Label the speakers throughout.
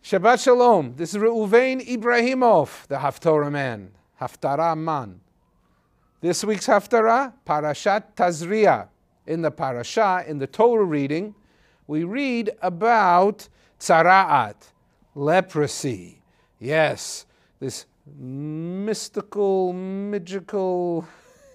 Speaker 1: Shabbat Shalom. This is Reuven Ibrahimov, the Haftorah man, Haftarah man. This week's Haftarah, Parashat Tazria. In the Parashah, in the Torah reading, we read about Tzara'at, leprosy. Yes, this mystical, magical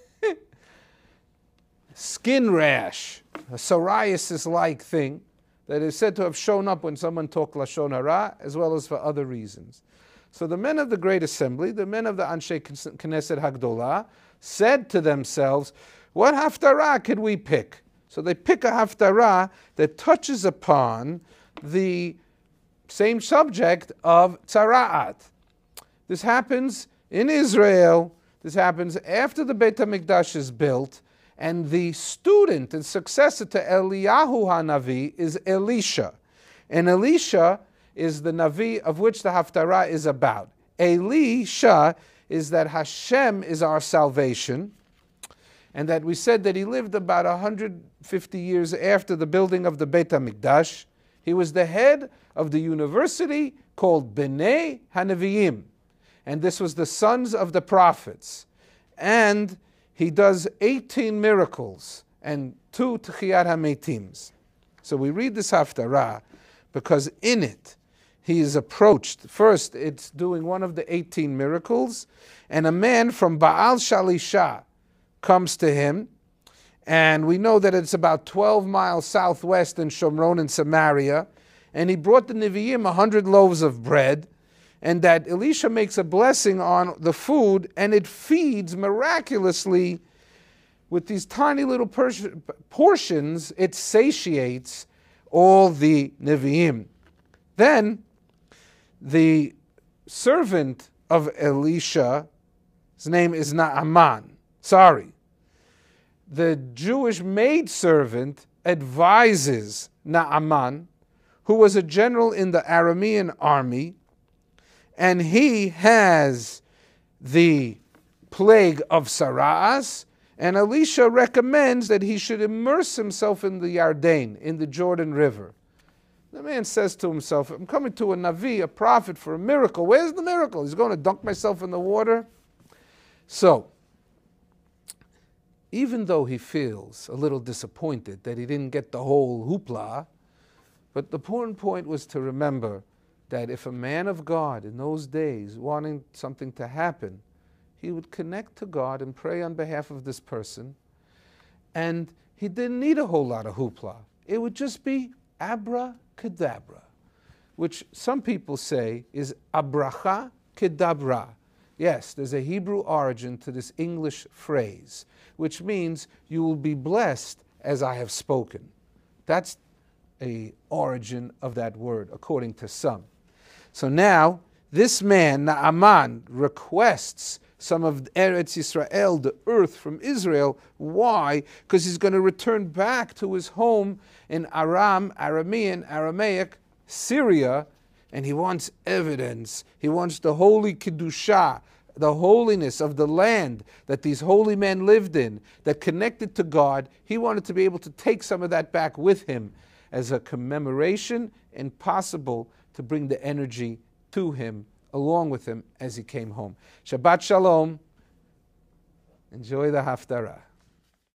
Speaker 1: skin rash, a psoriasis-like thing that is said to have shown up when someone talked Lashon Hara, as well as for other reasons. So the men of the Great Assembly, the men of the Anshe Knesset Hagdolah, said to themselves, what Haftarah could we pick? So they pick a Haftarah that touches upon the same subject of Tzara'at. This happens in Israel. This happens after the Beit HaMikdash is built, and the student and successor to Eliyahu HaNavi is Elisha. And Elisha is the Navi of which the Haftarah is about. Elisha is that Hashem is our salvation, and that we said that he lived about 150 years after the building of the Beit HaMikdash. He was the head of the university called Bnei HaNevi'im, and this was the sons of the prophets. And he does 18 miracles and 2 Techiyat HaMeitims. So we read this Haftarah because in it he is approached. First, it's doing one of the 18 miracles, and a man from Baal Shalisha comes to him, and we know that it's about 12 miles southwest in Shomron and Samaria, and he brought the Nevi'im 100 loaves of bread, and that Elisha makes a blessing on the food, and it feeds miraculously with these tiny little portions. It satiates all the Nevi'im. Then the servant of Elisha, his name is Naaman. The Jewish maidservant advises Naaman, who was a general in the Aramean army, and he has the plague of Sara'as, and Elisha recommends that he should immerse himself in the Yarden, in the Jordan River. The man says to himself, I'm coming to a Navi, a prophet, for a miracle. Where's the miracle? He's going to dunk myself in the water? So, even though he feels a little disappointed that he didn't get the whole hoopla, but the important point was to remember that if a man of God in those days wanting something to happen, he would connect to God and pray on behalf of this person, and he didn't need a whole lot of hoopla. It would just be abracadabra, which some people say is abracha kedabra. Yes, there's a Hebrew origin to this English phrase, which means you will be blessed as I have spoken. That's a origin of that word, according to some. So now, this man, Naaman, requests some of Eretz Yisrael, the earth from Israel. Why? Because he's going to return back to his home in Aramaic, Syria, and he wants evidence. He wants the holy Kedusha, the holiness of the land that these holy men lived in, that connected to God. He wanted to be able to take some of that back with him as a commemoration, and possible to bring the energy to him, along with him as he came home. Shabbat Shalom. Enjoy the Haftarah.